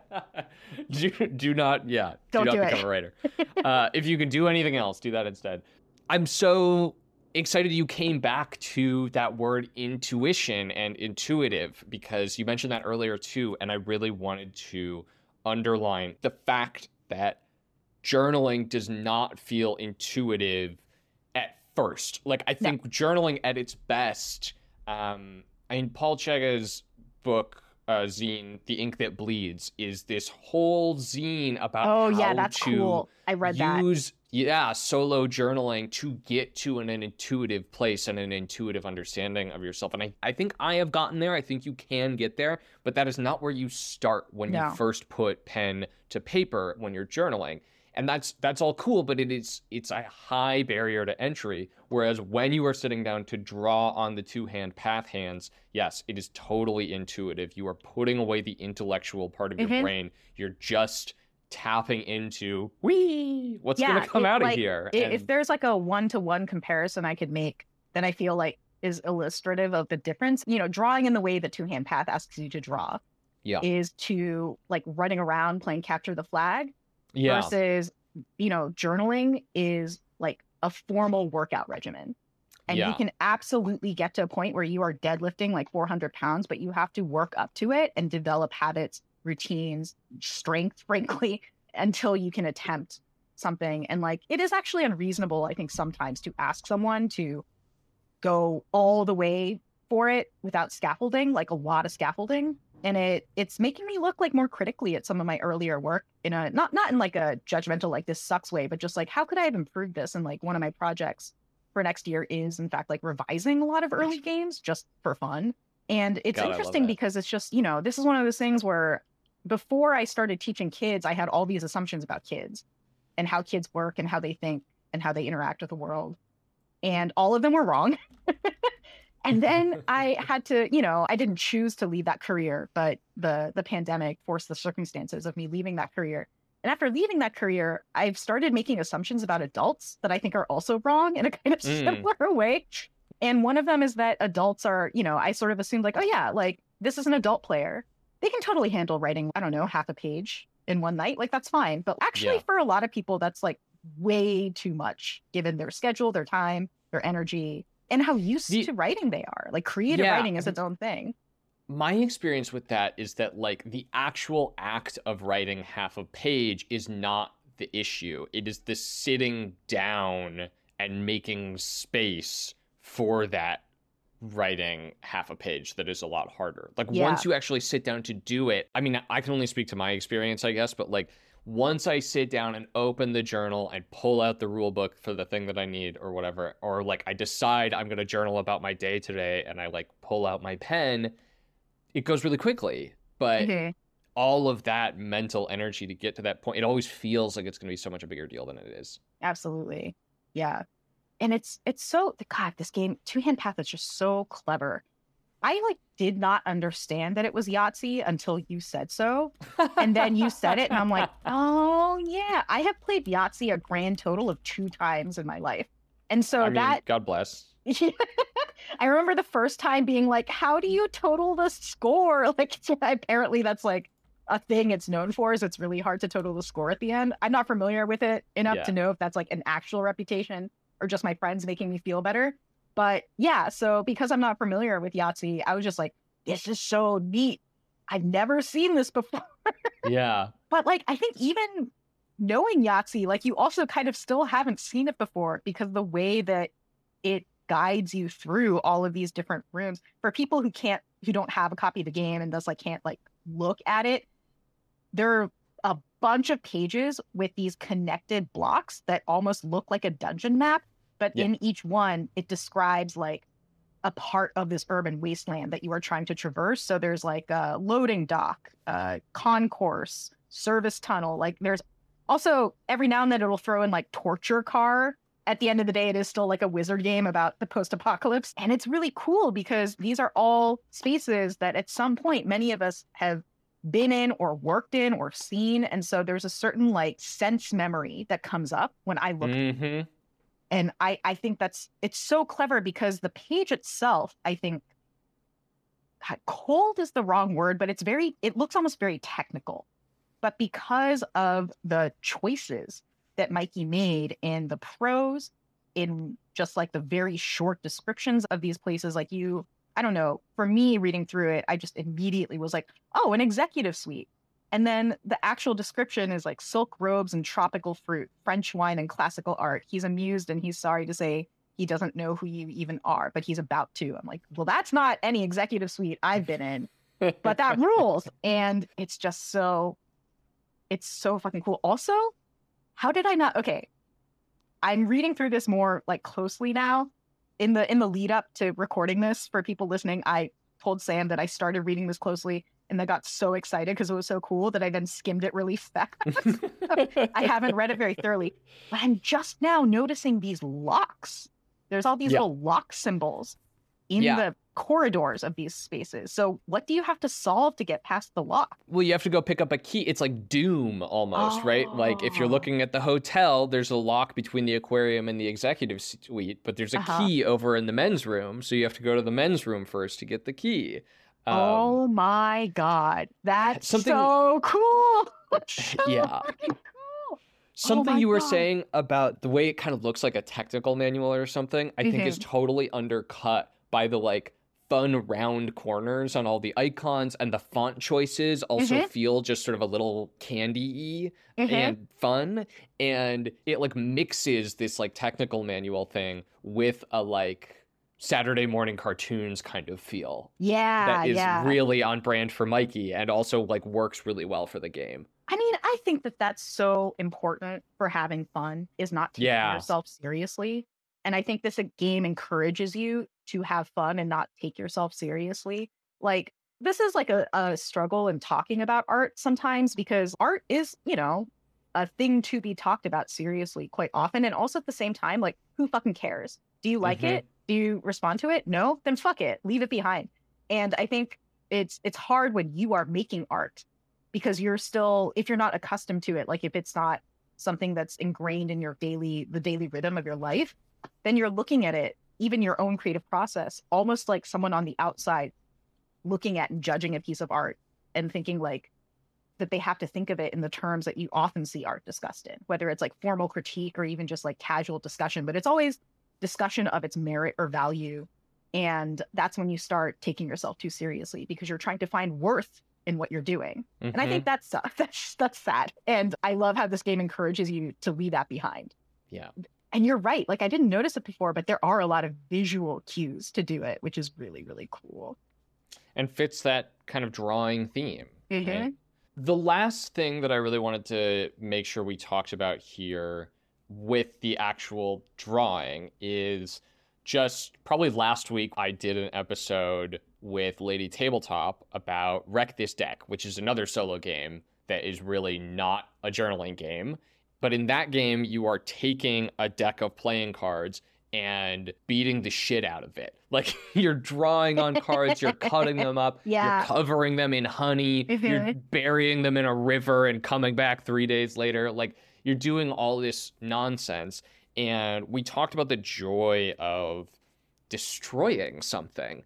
do not, yeah, Don't do do not it. become a writer. If you can do anything else, do that instead. I'm so excited you came back to that word intuition and intuitive, because you mentioned that earlier too, and I really wanted to underline the fact that journaling does not feel intuitive at first. Like, I think journaling at its best, I mean, Paul Chega's book, zine, The Ink That Bleeds, is this whole zine about how that's to cool. I read use solo journaling to get to an intuitive place and an intuitive understanding of yourself. And I think I have gotten there. I think you can get there, but that is not where you start when you first put pen to paper when you're journaling. And that's all cool, but it's a high barrier to entry. Whereas when you are sitting down to draw on the two-hand path hands, yes, it is totally intuitive. You are putting away the intellectual part of your brain. You're just tapping into what's going to come out of here. If there's like a one-to-one comparison I could make, then I feel like is illustrative of the difference. You know, drawing in the way the two-hand path asks you to draw is to like running around playing capture the flag. Versus, you know, journaling is like a formal workout regimen. And you can absolutely get to a point where you are deadlifting like 400 pounds, but you have to work up to it and develop habits, routines, strength, frankly, until you can attempt something. And like, it is actually unreasonable, I think, sometimes to ask someone to go all the way for it without scaffolding, like a lot of scaffolding. And it's making me look like more critically at some of my earlier work in a not in like a judgmental like this sucks way, but just like how could I have improved this? And like one of my projects for next year is in fact like revising a lot of early games just for fun. And it's interesting because it's just, you know, this is one of those things where before I started teaching kids, I had all these assumptions about kids and how kids work and how they think and how they interact with the world. And all of them were wrong. And then I had to, you know, I didn't choose to leave that career, but the pandemic forced the circumstances of me leaving that career. And after leaving that career, I've started making assumptions about adults that I think are also wrong in a kind of similar way. And one of them is that adults are, you know, I sort of assumed like, oh yeah, like this is an adult player. They can totally handle writing, I don't know, half a page in one night. Like that's fine. But actually for a lot of people, that's like way too much given their schedule, their time, their energy, and how used to writing they are. Like creative writing is its own thing. My experience with that is that like the actual act of writing half a page is not the issue. It is the sitting down and making space for that writing half a page that is a lot harder. Like once you actually sit down to do it, I mean, I can only speak to my experience, I guess, but like once I sit down and open the journal and pull out the rule book for the thing that I need or whatever, or like I decide I'm going to journal about my day today and I like pull out my pen, it goes really quickly. But all of that mental energy to get to that point, it always feels like it's going to be so much a bigger deal than it is. Absolutely. Yeah. And it's so, God, this game, Two-Hand Path is just so clever. I like did not understand that it was Yahtzee until you said so. And then you said it and I'm like, oh yeah, I have played Yahtzee a grand total of 2 times in my life. And so God bless. I remember the first time being like, how do you total the score? Like apparently that's like a thing it's known for, is it's really hard to total the score at the end. I'm not familiar with it enough to know if that's like an actual reputation or just my friends making me feel better. But yeah, so because I'm not familiar with Yahtzee, I was just like, this is so neat. I've never seen this before. Yeah. But like, I think even knowing Yahtzee, like you also kind of still haven't seen it before because the way that it guides you through all of these different rooms for people who don't have a copy of the game and thus like can't like look at it. There are a bunch of pages with these connected blocks that almost look like a dungeon map. But in each one, it describes like a part of this urban wasteland that you are trying to traverse. So there's like a loading dock, concourse, service tunnel. Like there's also every now and then it'll throw in like torture car. At the end of the day, it is still like a wizard game about the post-apocalypse. And it's really cool because these are all spaces that at some point many of us have been in or worked in or seen. And so there's a certain like sense memory that comes up when I look And I think it's so clever because the page itself, I think, cold is the wrong word, but it looks almost very technical. But because of the choices that Mikey made in the prose, in just like the very short descriptions of these places, like I don't know, for me reading through it, I just immediately was like, oh, an executive suite. And then the actual description is like silk robes and tropical fruit, French wine and classical art. He's amused and he's sorry to say he doesn't know who you even are, but he's about to. I'm like, well, that's not any executive suite I've been in, but that rules. And it's just it's so fucking cool. Also, how did I not? Okay, I'm reading through this more like closely now. In the lead up to recording this, for people listening, I told Sam that I started reading this closely, and I got so excited because it was so cool that I then skimmed it really fast. I haven't read it very thoroughly, but I'm just now noticing these locks. There's all these little lock symbols in the corridors of these spaces. So what do you have to solve to get past the lock? Well, you have to go pick up a key. It's like Doom almost, right? Like if you're looking at the hotel, there's a lock between the aquarium and the executive suite, but there's a key over in the men's room. So you have to go to the men's room first to get the key. Oh my God. That's so cool. So fucking cool. Something you were saying about the way it kind of looks like a technical manual or something, I think is totally undercut by the like fun round corners on all the icons, and the font choices also feel just sort of a little candy-y and fun. And it like mixes this like technical manual thing with a like Saturday morning cartoons kind of feel. Yeah. That is really on brand for Mikey and also like works really well for the game. I mean, I think that that's so important for having fun, is not taking yourself seriously. And I think this game encourages you to have fun and not take yourself seriously. Like, this is like a struggle in talking about art sometimes, because art is, a thing to be talked about seriously quite often. And also at the same time, like, who fucking cares? Do you like it? Do you respond to it? No? Then fuck it. Leave it behind. And I think it's hard when you are making art, because you're still, if you're not accustomed to it, like if it's not something that's ingrained in the daily rhythm of your life, then you're looking at it, even your own creative process, almost like someone on the outside looking at and judging a piece of art and thinking like that they have to think of it in the terms that you often see art discussed in, whether it's like formal critique or even just like casual discussion, but it's always discussion of its merit or value. And that's when you start taking yourself too seriously, because you're trying to find worth in what you're doing. And I think that's sad. And I love how this game encourages you to leave that behind. Yeah. And you're right. Like, I didn't notice it before, but there are a lot of visual cues to do it, which is really, really cool. And fits that kind of drawing theme. Right? The last thing that I really wanted to make sure we talked about here with the actual drawing is just probably last week I did an episode with Lady Tabletop about Wreck This Deck, which is another solo game that is really not a journaling game. But in that game, you are taking a deck of playing cards and beating the shit out of it. Like, you're drawing on cards, you're cutting them up, you're covering them in honey, you're burying them in a river and coming back 3 days later. Like, you're doing all this nonsense. And we talked about the joy of destroying something.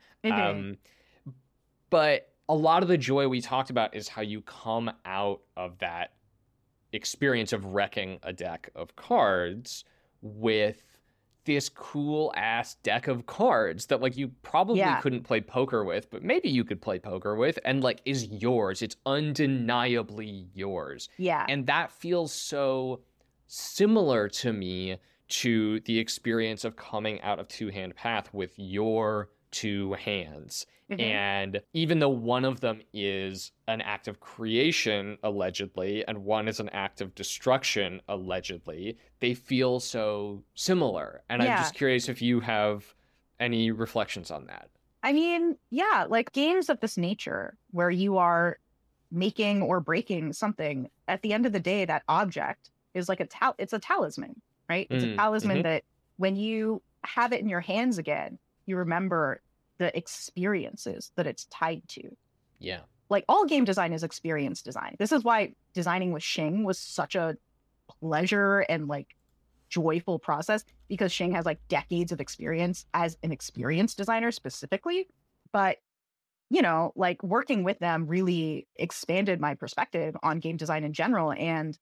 But a lot of the joy we talked about is how you come out of that experience of wrecking a deck of cards with this cool ass deck of cards that like you probably couldn't play poker with, but maybe you could play poker with, and like is yours. It's undeniably yours. Yeah. And that feels so similar to me to the experience of coming out of Two Hand Path with your two hands. And even though one of them is an act of creation, allegedly, and one is an act of destruction, allegedly, they feel so similar. And I'm just curious if you have any reflections on that. I mean, like games of this nature where you are making or breaking something, at the end of the day, that object is like it's a talisman, right? It's a talisman that when you have it in your hands again, you remember the experiences that it's tied to. Yeah. Like, all game design is experience design. This is why designing with Shing was such a pleasure and like joyful process, because Shing has like decades of experience as an experience designer specifically. But like working with them really expanded my perspective on game design in general. And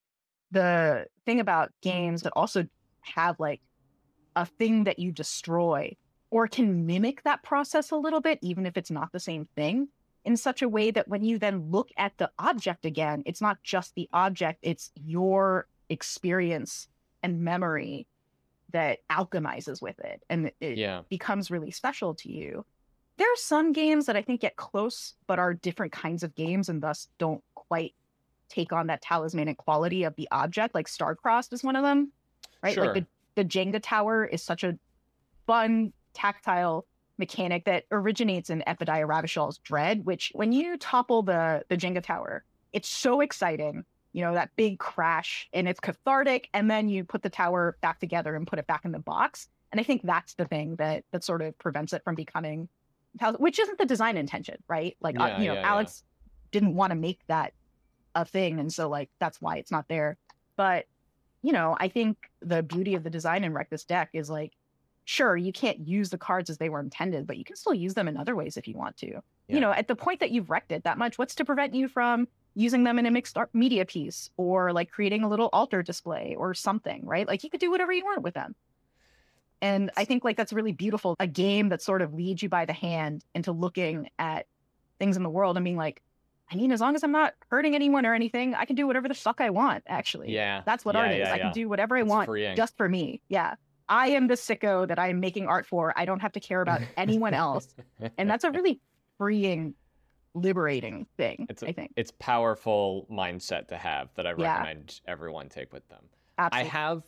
the thing about games that also have like a thing that you destroy or can mimic that process a little bit, even if it's not the same thing, in such a way that when you then look at the object again, it's not just the object, it's your experience and memory that alchemizes with it. And it becomes really special to you. There are some games that I think get close, but are different kinds of games and thus don't quite take on that talismanic quality of the object. Like Starcrossed is one of them, right? Sure. Like the Jenga tower is such a fun, tactile mechanic that originates in Epidiah Ravishall's Dread, which when you topple the Jenga tower, it's so exciting, that big crash, and it's cathartic, and then you put the tower back together and put it back in the box. And I think that's the thing that sort of prevents it from becoming, which isn't the design intention, right? Like, Alex didn't want to make that a thing, and so like that's why it's not there. But I think the beauty of the design in Wreck This Deck is like, sure, you can't use the cards as they were intended, but you can still use them in other ways if you want to. At the point that you've wrecked it that much, what's to prevent you from using them in a mixed media piece or like creating a little altar display or something, right? Like you could do whatever you want with them. And I think like that's really beautiful. A game that sort of leads you by the hand into looking at things in the world and being like, I mean, as long as I'm not hurting anyone or anything, I can do whatever the fuck I want, actually. Yeah. That's what art is. I can do whatever I want just for me. Yeah. I am the sicko that I'm making art for. I don't have to care about anyone else. And that's a really freeing, liberating thing, I think. It's powerful mindset to have that I recommend everyone take with them. Absolutely. I have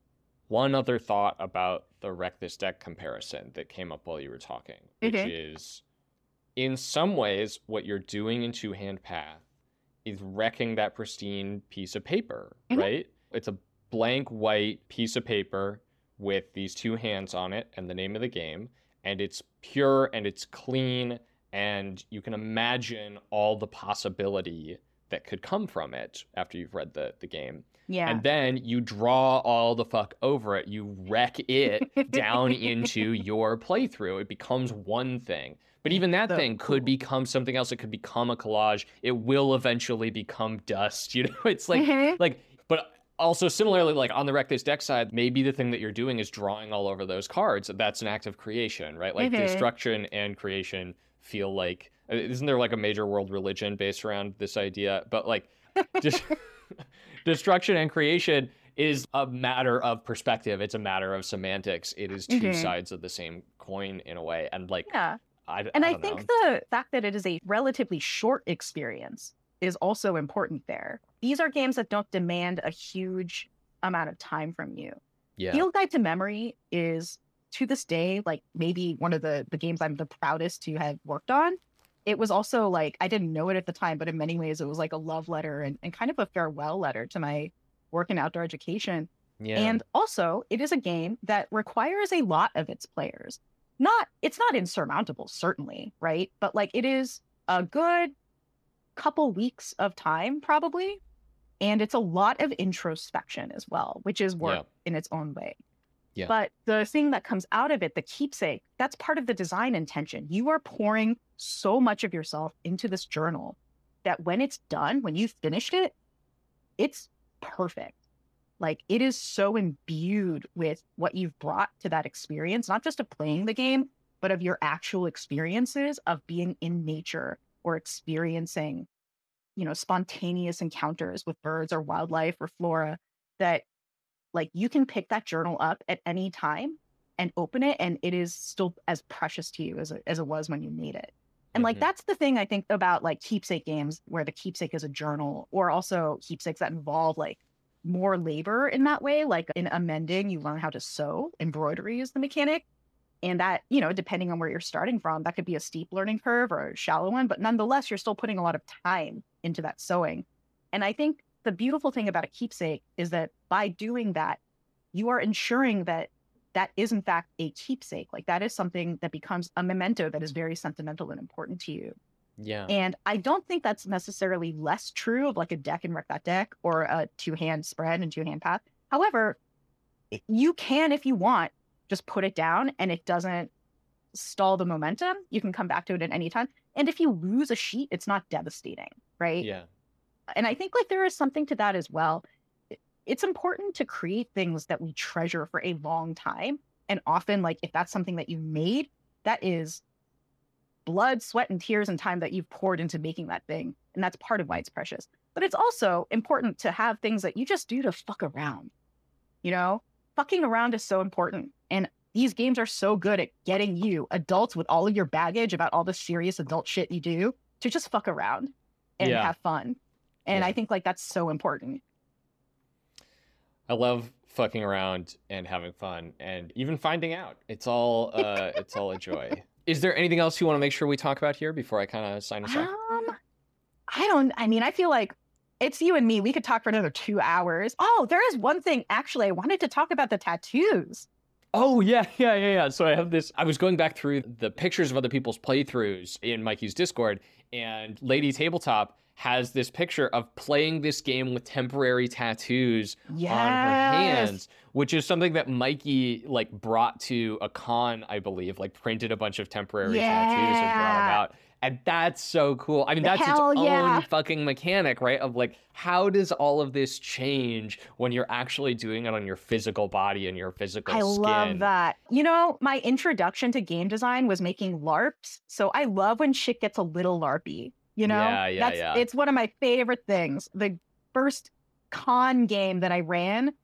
one other thought about the Wreck This Deck comparison that came up while you were talking, which is in some ways what you're doing in Two Hand Path is wrecking that pristine piece of paper, right? It's a blank white piece of paper with these two hands on it and the name of the game, and it's pure and it's clean, and you can imagine all the possibility that could come from it after you've read the game. Yeah. And then you draw all the fuck over it. You wreck it down into your playthrough. It becomes one thing. But even that thing could become something else. It could become a collage. It will eventually become dust. It's like, but also similarly, like on the Wreck This Deck side, maybe the thing that you're doing is drawing all over those cards. That's an act of creation, right? Like destruction and creation feel like, isn't there like a major world religion based around this idea? But like just destruction and creation is a matter of perspective. It's a matter of semantics. It is two sides of the same coin in a way. And like, I think the fact that it is a relatively short experience is also important there. These are games that don't demand a huge amount of time from you. Yeah. Field Guide to Memory is, to this day, like maybe one of the games I'm the proudest to have worked on. It was also like, I didn't know it at the time, but in many ways it was like a love letter and kind of a farewell letter to my work in outdoor education. Yeah. And also, it is a game that requires a lot of its players. It's not insurmountable, certainly, right? But like it is a good couple weeks of time, probably. And it's a lot of introspection as well, which is work in its own way. Yeah. But the thing that comes out of it, the keepsake, that's part of the design intention. You are pouring so much of yourself into this journal that when it's done, when you've finished it, it's perfect. Like it is so imbued with what you've brought to that experience, not just of playing the game, but of your actual experiences of being in nature or experiencing, spontaneous encounters with birds or wildlife or flora, that like you can pick that journal up at any time and open it, and it is still as precious to you as it was when you made it. And like that's the thing I think about like keepsake games, where the keepsake is a journal, or also keepsakes that involve like more labor in that way. Like in amending, you learn how to sew. Embroidery is the mechanic. And that, depending on where you're starting from, that could be a steep learning curve or a shallow one, but nonetheless, you're still putting a lot of time into that sewing. And I think the beautiful thing about a keepsake is that by doing that, you are ensuring that that is in fact a keepsake. Like that is something that becomes a memento that is very sentimental and important to you. Yeah. And I don't think that's necessarily less true of like a deck and Wreck That Deck or a two-hand spread and two-hand path. However, you can, if you want, just put it down and it doesn't stall the momentum. You can come back to it at any time. And if you lose a sheet, it's not devastating, right? Yeah. And I think like there is something to that as well. It's important to create things that we treasure for a long time. And often, like, if that's something that you made, that is blood, sweat, and tears and time that you've poured into making that thing. And that's part of why it's precious. But it's also important to have things that you just do to fuck around. You know, fucking around is so important. And these games are so good at getting you, adults with all of your baggage about all the serious adult shit you do, to just fuck around and have fun. And I think like that's so important. I love fucking around and having fun and even finding out. It's all a joy. Is there anything else you want to make sure we talk about here before I kind of sign us off? I feel like it's you and me. We could talk for another 2 hours. Oh, there is one thing. Actually, I wanted to talk about the tattoos. Oh, yeah. So I have this. I was going back through the pictures of other people's playthroughs in Mikey's Discord, and Lady Tabletop has this picture of playing this game with temporary tattoos on her hands, which is something that Mikey like brought to a con, I believe, like printed a bunch of temporary tattoos and brought them out. And that's so cool. I mean, that's its own fucking mechanic, right? Of like, how does all of this change when you're actually doing it on your physical body and your physical skin? I love that. You know, my introduction to game design was making LARPs. So I love when shit gets a little LARPy. You know, it's one of my favorite things. The first con game that I ran,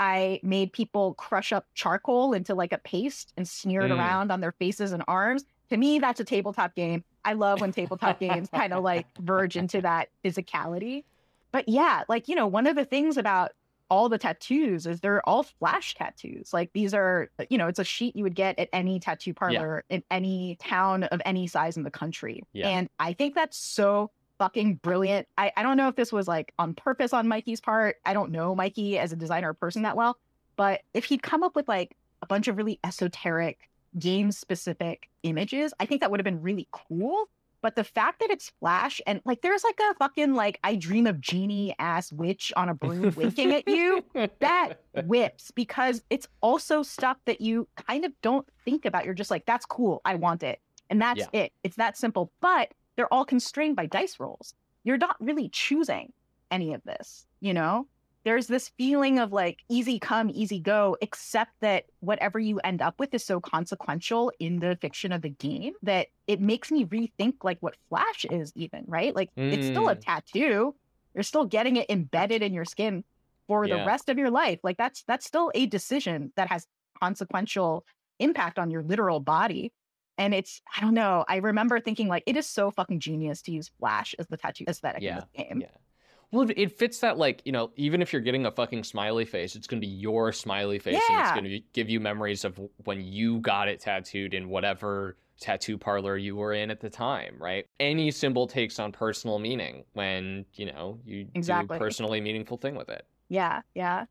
I made people crush up charcoal into like a paste and smear it around on their faces and arms. To me, that's a tabletop game. I love when tabletop games kind of like verge into that physicality. But yeah, like, you know, one of the things about all the tattoos is they're all flash tattoos. Like these are, you know, it's a sheet you would get at any tattoo parlor in any town of any size in the country. Yeah. And I think that's so fucking brilliant. I don't know if this was like on purpose on Mikey's part. I don't know Mikey as a designer or person that well, but if he'd come up with like a bunch of really esoteric game specific images, I think that would have been really cool. But the fact that it's flash and like there's like a fucking like I dream of genie ass witch on a broom winking at you, that whips, because it's also stuff that you kind of don't think about. You're just like, that's cool, I want it. And that's it. It's that simple. But they're all constrained by dice rolls. You're not really choosing any of this, you know? There's this feeling of like easy come, easy go, except that whatever you end up with is so consequential in the fiction of the game that it makes me rethink like what Flash is even, right? Like it's still a tattoo. You're still getting it embedded in your skin for the rest of your life. Like that's still a decision that has consequential impact on your literal body. And it's, I don't know, I remember thinking like, it is so fucking genius to use Flash as the tattoo aesthetic in the game. Yeah. Well, it fits that, like, you know, even if you're getting a fucking smiley face, it's going to be your smiley face. And it's going to give you memories of when you got it tattooed in whatever tattoo parlor you were in at the time, right? Any symbol takes on personal meaning when, you know, you do a personally meaningful thing with it. Yeah.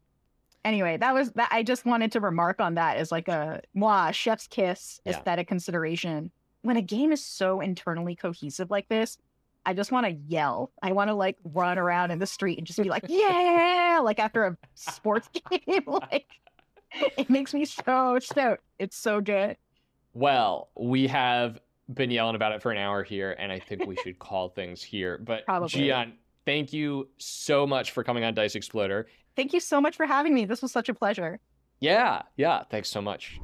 Anyway, that was that. I just wanted to remark on that as like a chef's kiss aesthetic consideration. When a game is so internally cohesive like this, I just want to yell. I want to like run around in the street and just be like, yeah, like after a sports game. Like it makes me so stoked. It's so good. Well, we have been yelling about it for an hour here, and I think we should call things here. But Gian, thank you so much for coming on Dice Exploder. Thank you so much for having me. This was such a pleasure. Yeah. Thanks so much.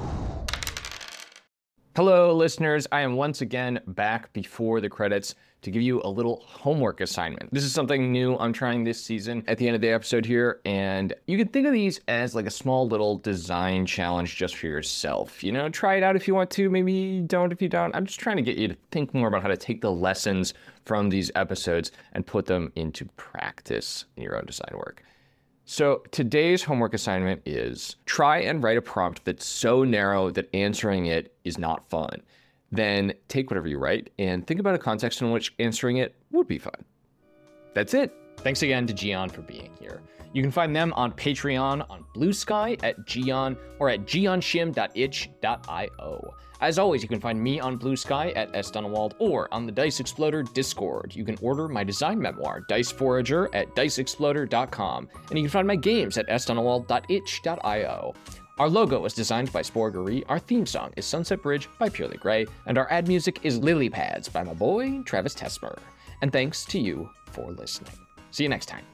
Hello, listeners. I am once again back before the credits to give you a little homework assignment. This is something new I'm trying this season at the end of the episode here, and you can think of these as like a small little design challenge just for yourself. You know, try it out if you want to, maybe don't if you don't. I'm just trying to get you to think more about how to take the lessons from these episodes and put them into practice in your own design work. So today's homework assignment is try and write a prompt that's so narrow that answering it is not fun. Then take whatever you write and think about a context in which answering it would be fun. That's it. Thanks again to Gian for being here. You can find them on Patreon, on Blue Sky, at Gian, or at gianshim.itch.io. As always, you can find me on Blue Sky at sdunwald or on the Dice Exploder Discord. You can order my design memoir, Dice Forager, at diceexploder.com, and you can find my games at sdunwald.itch.io. Our logo was designed by Sporgery, our theme song is Sunset Bridge by Purely Grey, and our ad music is Lily Pads by my boy Travis Tesmer. And thanks to you for listening. See you next time.